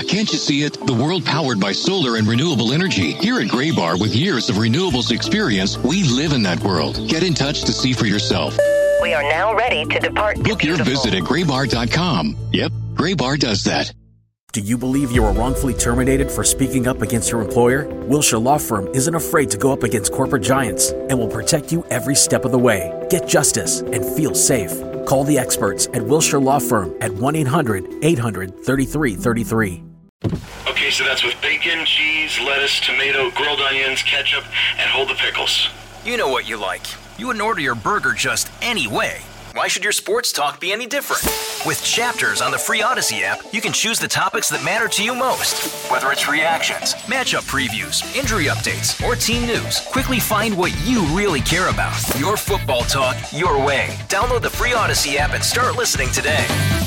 can't you see it? The world powered by solar and renewable energy. Here at Graybar, with years of renewables experience, we live in that world. Get in touch to see for yourself. We are now ready to depart. Book your visit at graybar.com. Yep, Graybar does that. Do you believe you were wrongfully terminated for speaking up against your employer? Wilshire Law Firm isn't afraid to go up against corporate giants and will protect you every step of the way. Get justice and feel safe. Call the experts at Wilshire Law Firm at 1-800-800-3333. Okay, so that's with bacon, cheese, lettuce, tomato, grilled onions, ketchup, and hold the pickles. You know what you like. You wouldn't order your burger just any way. Why should your sports talk be any different? With Chapters on the free Odyssey app, you can choose the topics that matter to you most. Whether it's reactions, matchup previews, injury updates, or team news, quickly find what you really care about. Your football talk, your way. Download the free Odyssey app and start listening today.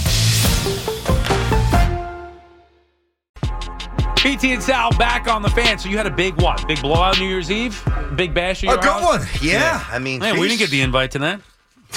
PT and Sal back on the Fan. So you had a big what? Big blowout New Year's Eve? Big bash at your house? A good one. Yeah. I mean, man, we didn't get the invite to that.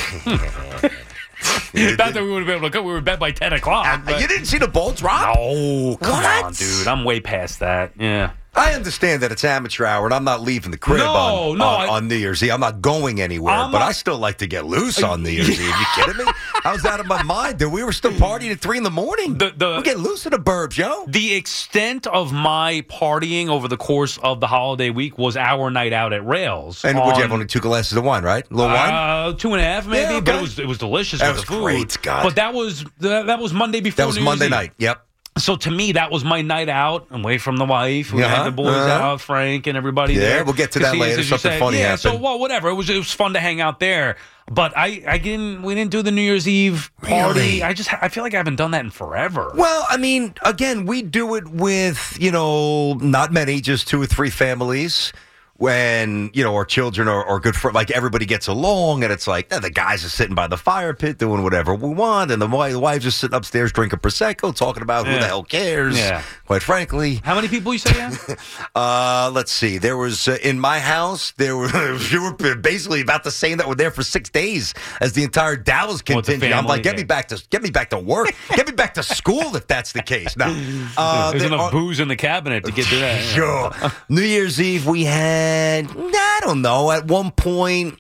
Not that we would have been able to come. We were in bed by 10 o'clock. You didn't see the ball drop? Oh, come on, dude. I'm way past that. Yeah. I understand that it's amateur hour, and I'm not leaving the crib on New Year's Eve. I'm not going anywhere, but I still like to get loose on New Year's Eve. You kidding me? I was out of my mind, dude. We were still partying at 3 in the morning. We get loose in the burbs, yo. The extent of my partying over the course of the holiday week was our night out at Rails. And would you have only 2 glasses of wine, right? A little wine? 2.5 maybe, yeah, okay. But it was delicious with the food. Great, God. But that was Monday before. That was Monday night. Yep. So to me, that was my night out, away from the wife. We had the boys out, Frank and everybody there. Yeah, we'll get to that later. Something funny happened. So whatever. It was fun to hang out there. But we didn't do the New Year's Eve party. Really? I feel like I haven't done that in forever. Well, I mean, again, we do it with, not many, just 2 or 3 families. When, our children are good for, like, everybody gets along, and it's like, the guys are sitting by the fire pit doing whatever we want, and the wives are sitting upstairs drinking Prosecco, talking about who the hell cares, quite frankly. How many people you say you had? Let's see. There was, in my house, you were basically about the same that were there for 6 days as the entire Dallas contingent. I'm like, get me back to work. Get me back to school if that's the case. Now, there's enough booze in the cabinet to get to that. Sure. New Year's Eve, we had, I don't know, at one point,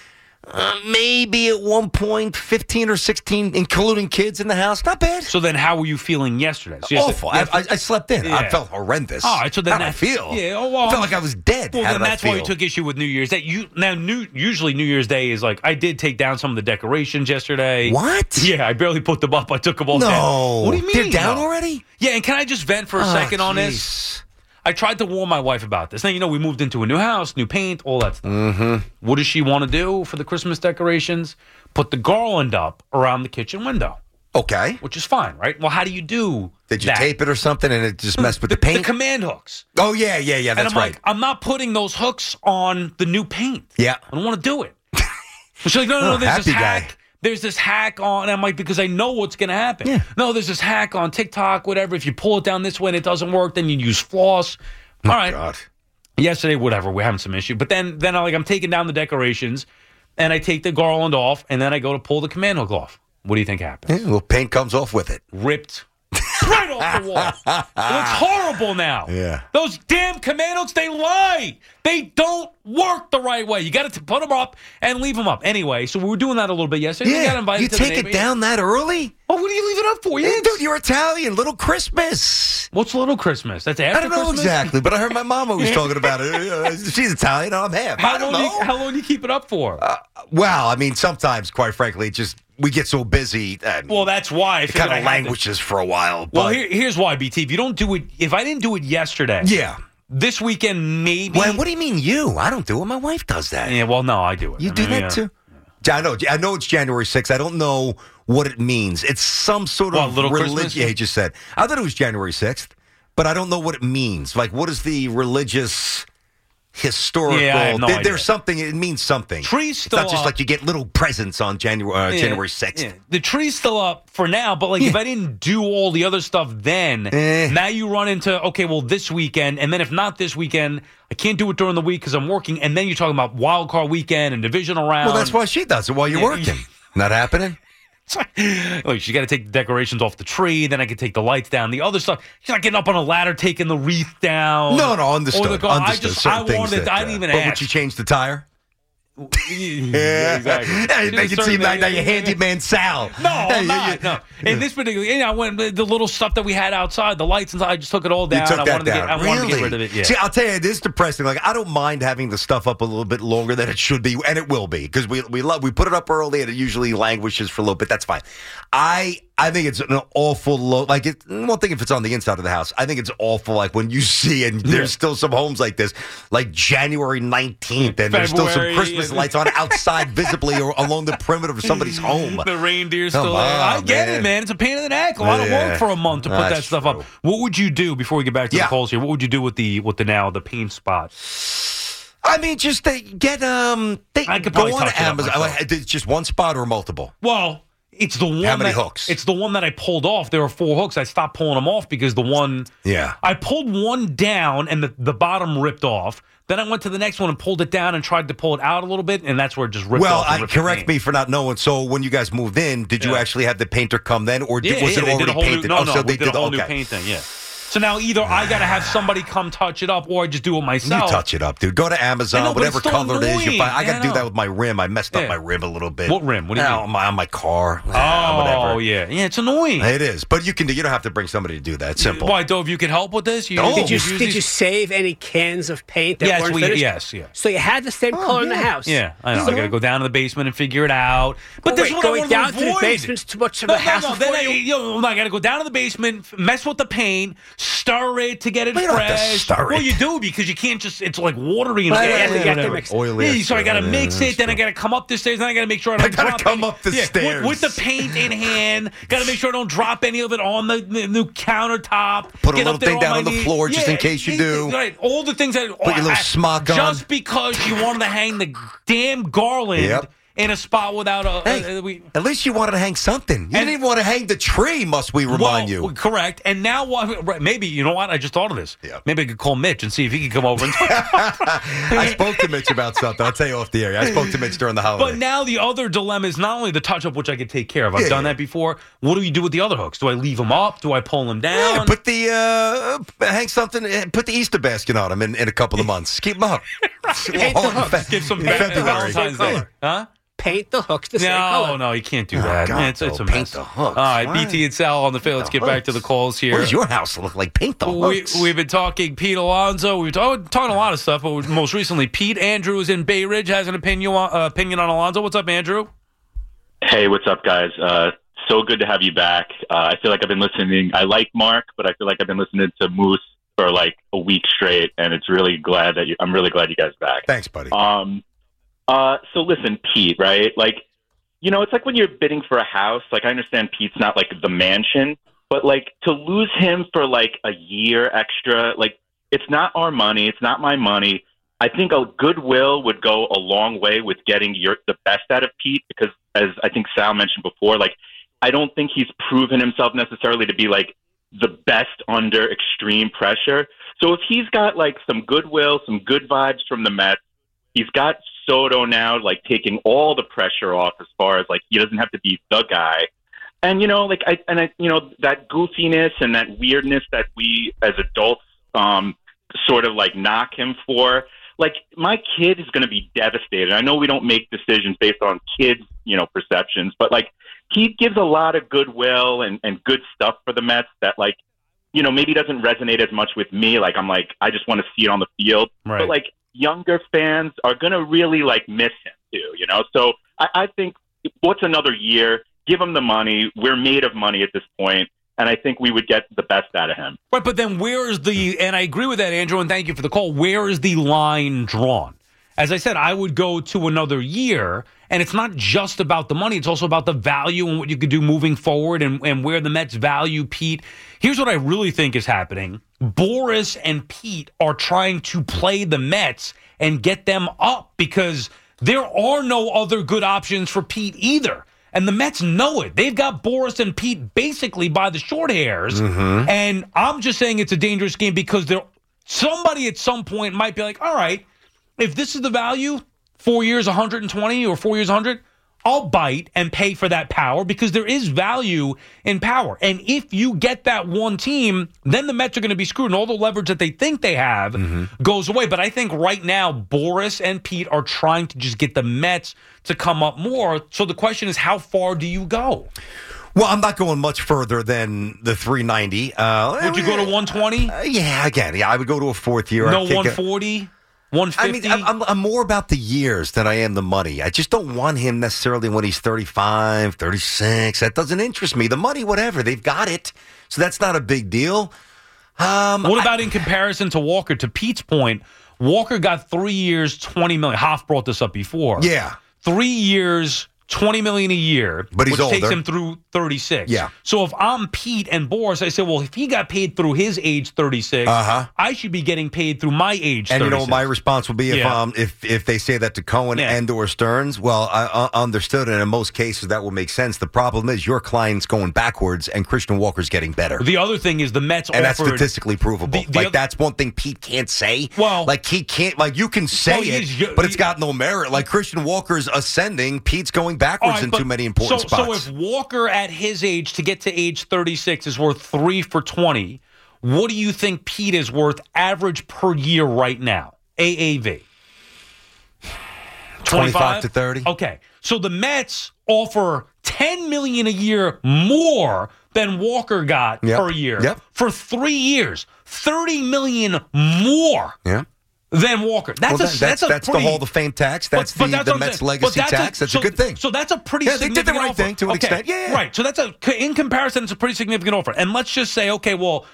maybe at one point, 15 or 16, including kids in the house. Not bad. So then how were you feeling yesterday? So awful. I slept in. I felt horrendous. All right, so then how did I feel? Yeah, I felt like I was dead. Well, then that's why we took issue with New Year's Day. Usually New Year's Day is like, I did take down some of the decorations yesterday. What? Yeah, I barely put them up. I took them all down. No. What do you mean? They're down already? Yeah, and can I just vent for a second on this? I tried to warn my wife about this. Now, we moved into a new house, new paint, all that stuff. Mm-hmm. What does she want to do for the Christmas decorations? Put the garland up around the kitchen window. Okay. Which is fine, right? Well, how do you do Did you tape it or something and it just messed with the paint? The command hooks. Oh, yeah, that's and I'm right. like, I'm not putting those hooks on the new paint. Yeah. I don't want to do it. She's like, no, there's this hack. There's this hack on, and I'm like, because I know what's going to happen. Yeah. No, there's this hack on TikTok, whatever. If you pull it down this way and it doesn't work, then you use floss. All right. God. Yesterday, whatever, we're having some issue. But then I'm taking down the decorations, and I take the garland off, and then I go to pull the command hook off. What do you think happens? Yeah, a little paint comes off with it. Ripped right off the wall. It looks horrible now. Yeah. Those damn command hooks, they lie. They don't work the right way. You got to put them up and leave them up. Anyway, so we were doing that a little bit yesterday. Yeah. We got invited you to take it down that early? Oh, what do you leave it up for? Yeah, dude, you're Italian. Little Christmas. What's Little Christmas? That's after Christmas? I don't know exactly, but I heard my mom always talking about it. She's Italian. I'm half. I don't know. How long do you keep it up for? Well, I mean, sometimes, quite frankly, we get so busy. Well, that's why. It kind of languishes for a while. Well, here's why, BT. If you don't do it, if I didn't do it yesterday. Yeah. This weekend, maybe. Well, what do you mean you? I don't do it. My wife does that. Yeah, well, no, I do it. You do that too? Yeah. I know it's January 6th. I don't know what it means. It's some sort of religion. Yeah, he just said. I thought it was January 6th, but I don't know what it means. Like, what is the religious historical? Yeah, I have no idea. There's something. It means something. Tree's still it's not just like you get little presents on January 6th. Yeah. The tree's still up for now, but if I didn't do all the other stuff then, now you run into, okay, well, this weekend, and then if not this weekend, I can't do it during the week because I'm working, and then you're talking about wild card weekend and divisional round. Well, that's why she does it while you're working. Not happening? Like, she got to take the decorations off the tree. Then I can take the lights down. The other stuff, she's not getting up on a ladder, taking the wreath down. No, understood. I didn't even ask. But would you change the tire? Yeah, exactly. Hey, make it seem like you're handyman Sal. No, I'm not. No. In this particular, I went the little stuff that we had outside, the lights inside. I just took it all down. I wanted to get rid of it. Yeah. See, I'll tell you, it is depressing. Like, I don't mind having the stuff up a little bit longer than it should be, and it will be because we put it up early and it usually languishes for a little bit. That's fine. I think it's an awful low. Like, one thing if it's on the inside of the house, I think it's awful. Like when you see, and there's still some homes like this, like January 19th, and there's still some Christmas lights on outside visibly or along the perimeter of somebody's home. The reindeer's still there. I get it, man. It's a pain in the neck. A lot of work for a month to put that stuff up. What would you do before we get back to the calls here? What would you do with the paint spot? I mean, just get I could go on Amazon. It's just one spot or multiple. Well. It's the one. How many hooks? It's the one that I pulled off. There were 4 hooks. I stopped pulling them off because the one. Yeah. I pulled one down and the bottom ripped off. Then I went to the next one and pulled it down and tried to pull it out a little bit, and that's where it just ripped off. Well, correct me for not knowing. So when you guys moved in, did you actually have the painter come then, or was it already painted? We did a whole new paint thing. Yeah. So now either I got to have somebody come touch it up or I just do it myself. You touch it up, dude. Go to Amazon, whatever color it is. You find. I got to do that with my rim. I messed up my rim a little bit. What rim? What do you mean? On my car. Oh, yeah. Yeah, it's annoying. It is. But you don't have to bring somebody to do that. It's simple. Why, Dove, you could help with this? Did you save any cans of paint that weren't finished? Yes. So you had the same color in the house? Yeah, I know. I got to go down to the basement and figure it out. But this is what going down to the basement's too much of a hassle for you? I got to go down to the basement, mess with the paint, stir it to get it fresh. Well, you do because you can't just, it's like watery and oily. So I got to mix it, then I got to come up the stairs, then I got to make sure I don't drop come up the stairs. With the paint in hand. Got to make sure I don't drop any of it on the new countertop. Put a little thing down on the floor just in case you do. Right. All the things that. Put your little smock on. Just because you wanted to hang the damn garland. In a spot without at least you wanted to hang something. You didn't even want to hang the tree, must we remind you? Correct. And now, maybe, you know what? I just thought of this. Yeah. Maybe I could call Mitch and see if he could come over and talk. I spoke to Mitch about something. I'll tell you off the air. I spoke to Mitch during the holiday. But now the other dilemma is not only the touch-up, which I could take care of. I've done that before. What do you do with the other hooks? Do I leave them up? Do I pull them down? Yeah, put hang something, put the Easter basket on them in a couple of months. Keep them up. Paint the hooks. Give some Valentine's Day. Huh? Paint the hooks the same color. No, you can't do that. God, it's a paint mess. the hooks. All right, BT and Sal on the field. Let's get back to the calls here. What does your house look like? Paint the hooks. We've been talking Pete Alonso. We've been talking a lot of stuff, but most recently, Pete Andrew is in Bay Ridge, has an opinion on Alonso. What's up, Andrew? Hey, what's up, guys? So good to have you back. I feel like I've been listening. I like Mark, but I feel like I've been listening to Moose for like a week straight, and I'm really glad you guys are back. Thanks, buddy. So listen, Pete, right? Like, it's like when you're bidding for a house. Like, I understand Pete's not like the mansion, but like to lose him for like a year extra, like it's not our money, it's not my money. I think a goodwill would go a long way with getting the best out of Pete because, as I think Sal mentioned before, like I don't think he's proven himself necessarily to be like the best under extreme pressure. So if he's got like some goodwill, some good vibes from the Mets, he's got Soto now, like taking all the pressure off as far as like he doesn't have to be the guy. And that goofiness and that weirdness that we as adults sort of like knock him for. Like my kid is going to be devastated. I know we don't make decisions based on kids, perceptions, but like he gives a lot of goodwill and good stuff for the Mets that like, maybe doesn't resonate as much with me. Like I'm like, I just want to see it on the field. Right. But like younger fans are going to really like miss him too, So I think what's another year? Give him the money. We're made of money at this point. And I think we would get the best out of him. Right, but then and I agree with that, Andrew, and thank you for the call. Where is the line drawn? As I said, I would go to another year, and it's not just about the money. It's also about the value and what you could do moving forward and where the Mets value Pete. Here's what I really think is happening. Boris and Pete are trying to play the Mets and get them up because there are no other good options for Pete either. And the Mets know it. They've got Boris and Pete basically by the short hairs. Mm-hmm. And I'm just saying it's a dangerous game because somebody at some point might be like, all right, if this is the value, 4 years, 120 or 4 years, 100, I'll bite and pay for that power because there is value in power. And if you get that one team, then the Mets are going to be screwed, and all the leverage that they think they have goes away. But I think right now, Boris and Pete are trying to just get the Mets to come up more. So the question is, how far do you go? Well, I'm not going much further than the 390. Would you go to 120? Yeah, I would go to a fourth year. No, 140? 150? I mean, I'm more about the years than I am the money. I just don't want him necessarily when he's 35, 36. That doesn't interest me. The money, whatever. They've got it. So that's not a big deal. What about in comparison to Walker? To Pete's point, Walker got 3 years, $20 million. Hoff brought this up before. Yeah. 3 years, $20 million a year, but he's which older. Takes him through 36. Yeah. So if I'm Pete and Boris, I say, well, if he got paid through his age 36, I should be getting paid through my age 36. And you know what my response will be if they say that to Cohen and or Stearns? Well, I understood, and in most cases that will make sense. The problem is your client's going backwards, and Christian Walker's getting better. The other thing is the Mets and that's statistically provable. That's one thing Pete can't say. Well, like he can't, like you can say it, but it's got no merit. Like Christian Walker's ascending, Pete's going backwards in too many important spots. So if Walker at his age to get to age 36 is worth 3 for 20, what do you think Pete is worth average per year right now? AAV. 25 to 30. Okay. So the Mets offer $10 million a year more than Walker got per year for 3 years. $30 million more. Yeah. Than Walker. That's the Hall of Fame tax. That's the Mets legacy tax. That's a good thing. So that's a pretty significant they did the right offer. thing to an extent. Yeah. Right. So that's in comparison, it's a pretty significant offer. And let's just say, okay, well,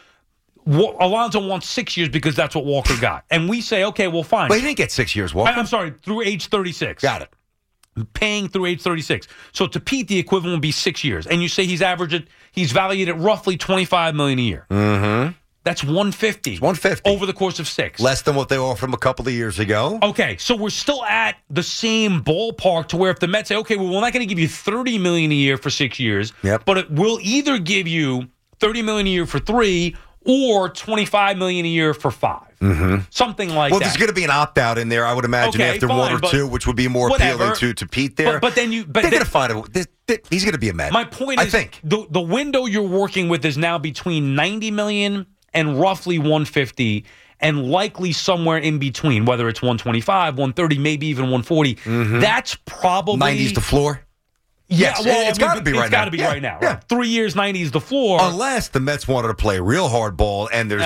Alonso wants 6 years because that's what Walker got. And we say, okay, well, fine. But he didn't get 6 years, Walker. I'm sorry, through age 36. Got it. Paying through age 36. So to Pete, the equivalent would be 6 years. And you say he's valued at roughly $25 million a year. Mm-hmm. That's 150. It's 150 over the course of 6. Less than what they offered him a couple of years ago. Okay, so we're still at the same ballpark to where if the Mets say, okay, well, we're not going to give you $30 million a year for 6 years, but it will either give you $30 million a year for 3 or $25 million a year for 5. Mm-hmm. Something like that. Well, there's going to be an opt-out in there, I would imagine, after 1 or 2, which would be more appealing to Pete there. But then they're going to find he's going to be a Met. My point is, I think the window you're working with is now between $90 million and roughly 150, and likely somewhere in between, whether it's 125, 130, maybe even 140. Mm-hmm. That's probably 90's the floor. Yes, it's got to be right now. It's got to be right now. Yeah. 3 years, 90 is the floor. Unless the Mets wanted to play real hardball, and there's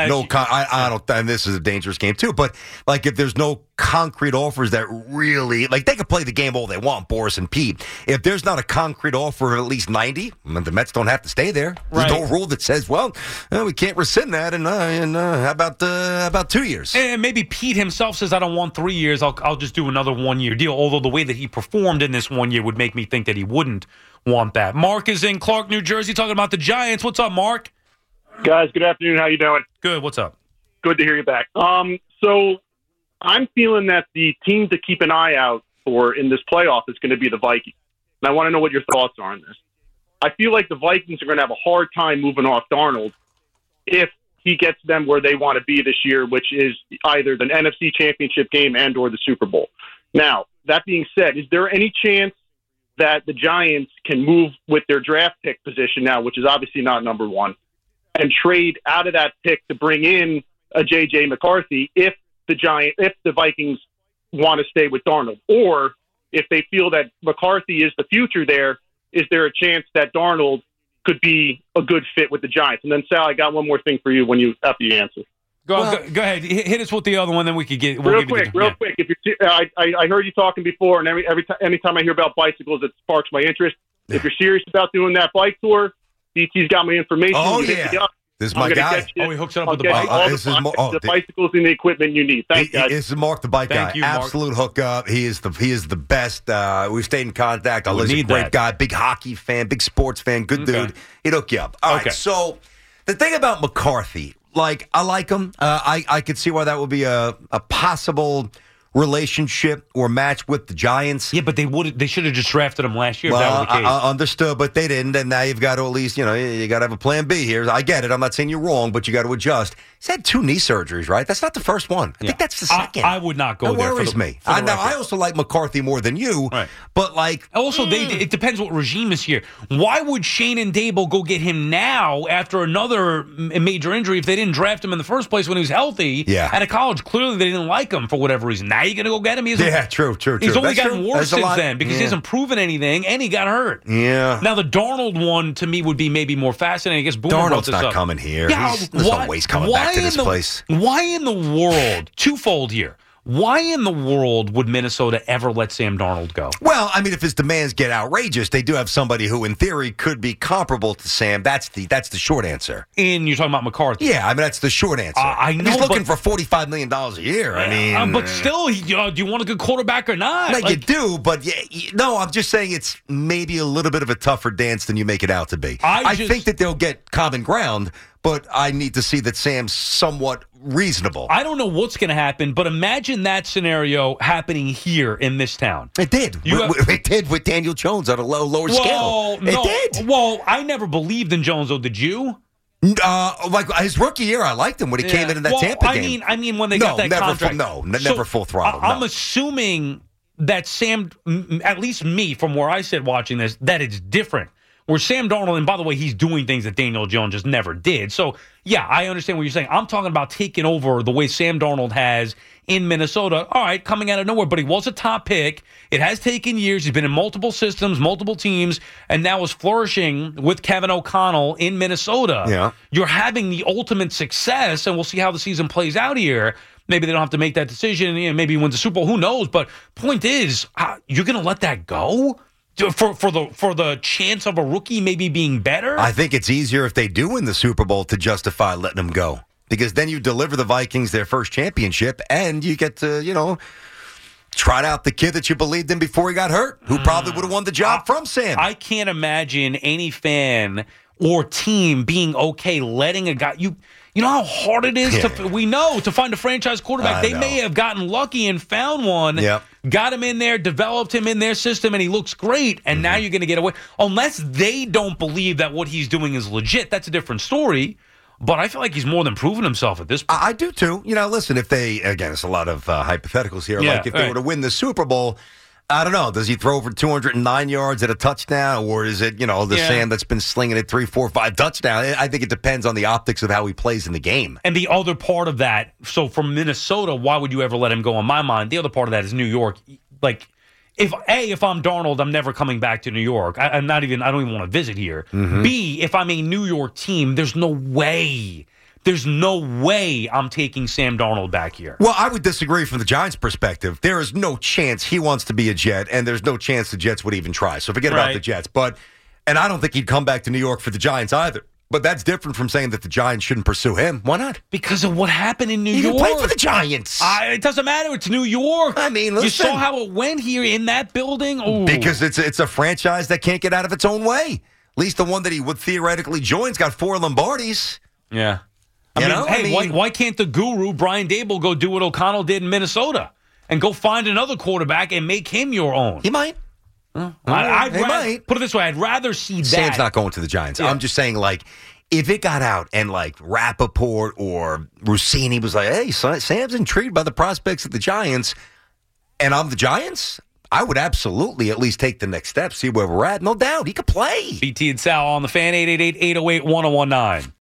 I don't. And this is a dangerous game too. But like, if there's no concrete offers that really, like, they could play the game all they want, Boris and Pete. If there's not a concrete offer of at least 90, the Mets don't have to stay there. There's no rule that says, well, we can't rescind that. And how about 2 years? And maybe Pete himself says, I don't want 3 years. I'll just do another 1 year deal. Although the way that he performed in this 1 year would make me think that he wouldn't want that. Mark is in Clark, New Jersey, talking about the Giants. What's up, Mark? Guys, good afternoon. How you doing? Good. What's up? Good to hear you back. So I'm feeling that the team to keep an eye out for in this playoff is going to be the Vikings. And I want to know what your thoughts are on this. I feel like the Vikings are going to have a hard time moving off Darnold if he gets them where they want to be this year, which is either the NFC Championship game and or the Super Bowl. Now, that being said, is there any chance that the Giants can move with their draft pick position now, which is obviously not number one, and trade out of that pick to bring in a J.J. McCarthy if the Vikings want to stay with Darnold? Or if they feel that McCarthy is the future there, is there a chance that Darnold could be a good fit with the Giants? And then, Sal, I got one more thing for you after you answer. Go ahead. Hit us with the other one, then we could get real quick. If you're, I heard you talking before, and anytime I hear about bicycles, it sparks my interest. If you're serious about doing that bike tour, DT's got my information. Oh yeah, this is my guy. He hooks it up with the bike. The bicycles and the equipment you need. Thanks, guys. This is Mark, the bike guy. You, Mark. Absolute hookup. He is the best. We've stayed in contact. He's a great guy. Big hockey fan. Big sports fan. Good dude. He'd hook you up. All right. So the thing about McCarthy. I like him. I could see why that would be a possible relationship or match with the Giants. Yeah, but they should have just drafted him last year. Well, if that was the case. I understood, but they didn't, and now you've got to at least, you got to have a plan B here. I get it. I'm not saying you're wrong, but you got to adjust. He's had 2 knee surgeries, right? That's not the first one. I think that's the second. I would not go there. That worries me. I also like McCarthy more than you, right. But also it depends what regime is here. Why would Shane and Dable go get him now after another major injury if they didn't draft him in the first place when he was healthy? Yeah. Out of college, clearly they didn't like him for whatever reason. Now you're going to go get him? True. He's only gotten worse since then because he hasn't proven anything and he got hurt. Yeah. Now the Darnold one to me would be maybe more fascinating. I guess Boomer Darnold's not coming here. Yeah, there's no way he's coming back to this place. Why in the world? Twofold here. Why in the world would Minnesota ever let Sam Darnold go? Well, I mean, if his demands get outrageous, they do have somebody who, in theory, could be comparable to Sam. That's the short answer. And you're talking about McCarthy. Yeah, I mean, that's the short answer. I know. He's looking for $45 million a year. I mean, but still, do you want a good quarterback or not? No, you do, but no, I'm just saying it's maybe a little bit of a tougher dance than you make it out to be. I think that they'll get common ground, but I need to see that Sam's somewhat reasonable. I don't know what's going to happen, but imagine that scenario happening here in this town. It did. It did with Daniel Jones on a lower scale. It did. Well, I never believed in Jones, though. Did you? Like his rookie year, I liked him when he came in that Tampa game. I mean, when they got that contract. Never full throttle. I'm assuming that Sam, at least me, from where I sit watching this, that it's different. Where Sam Darnold, and by the way, he's doing things that Daniel Jones just never did. So, yeah, I understand what you're saying. I'm talking about taking over the way Sam Darnold has in Minnesota. All right, coming out of nowhere, but he was a top pick. It has taken years. He's been in multiple systems, multiple teams, and now is flourishing with Kevin O'Connell in Minnesota. Yeah. You're having the ultimate success, and we'll see how the season plays out here. Maybe they don't have to make that decision. Maybe he wins the Super Bowl. Who knows? But point is, you're going to let that go? For the chance of a rookie maybe being better? I think it's easier if they do win the Super Bowl to justify letting them go. Because then you deliver the Vikings their first championship and you get to, trot out the kid that you believed in before he got hurt, who probably would have won the job from Sam. I can't imagine any fan or team being okay letting a guy... You know how hard it is to find a franchise quarterback. They may have gotten lucky and found one, got him in there, developed him in their system, and he looks great, and now you're going to get away. Unless they don't believe that what he's doing is legit, that's a different story. But I feel like he's more than proven himself at this point. I do, too. Listen, if they, again, it's a lot of hypotheticals here. If they were to win the Super Bowl... I don't know. Does he throw for 209 yards at a touchdown, or is it, Sam that's been slinging it 3, 4, 5 touchdowns? I think it depends on the optics of how he plays in the game. And the other part of that, so from Minnesota, why would you ever let him go? In my mind, the other part of that is New York. Like, if I'm Darnold, I'm never coming back to New York. I don't even want to visit here. Mm-hmm. B, if I'm a New York team, there's no way I'm taking Sam Darnold back here. Well, I would disagree from the Giants' perspective. There is no chance he wants to be a Jet, and there's no chance the Jets would even try. So forget about the Jets. And I don't think he'd come back to New York for the Giants either. But that's different from saying that the Giants shouldn't pursue him. Why not? Because of what happened in New York. He played for the Giants. It doesn't matter. It's New York. I mean, listen. You saw how it went here in that building? Ooh. Because it's a franchise that can't get out of its own way. At least the one that he would theoretically join's got 4 Lombardis. Yeah. Why can't the guru, Brian Dable, go do what O'Connell did in Minnesota and go find another quarterback and make him your own? He might. Might. Put it this way, I'd rather see that. Sam's not going to the Giants. Yeah. I'm just saying, if it got out and, Rappaport or Rossini was like, hey, Sam's intrigued by the prospects of the Giants, and I'm the Giants, I would absolutely at least take the next step, see where we're at. No doubt. He could play. BT and Sal on the Fan, 888-808-1019.